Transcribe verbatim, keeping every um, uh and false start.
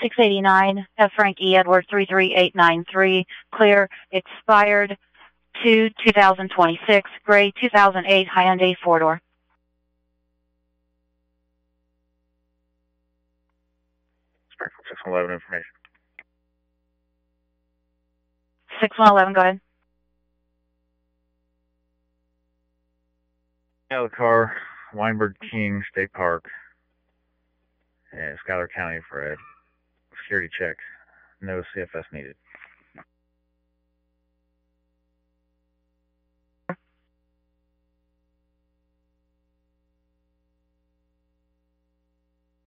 six eighty-nine, F. Frank E. Edward three three eight nine three, clear, expired two two thousand twenty-six, gray two thousand eight Hyundai four-door. Springfield six one one information. six one one, go ahead. Yeah, the car, Weinberg King State Park, yeah, Schuyler County for a security check. No C F S needed.